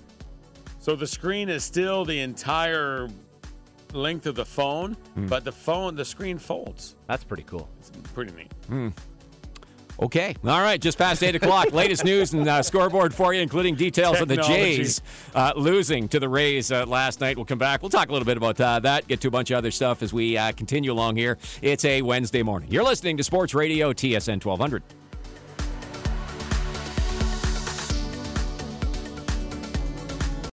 So the screen is still the entire length of the phone, but the phone, the screen folds. That's pretty cool. It's pretty neat. Okay. All right. Just past eight o'clock. Latest news and uh, scoreboard for you, including details of the Technology. Jays uh, losing to the Rays uh, last night. We'll come back. We'll talk a little bit about uh, that, get to a bunch of other stuff as we uh, continue along here. It's a Wednesday morning. You're listening to Sports Radio T S N twelve hundred.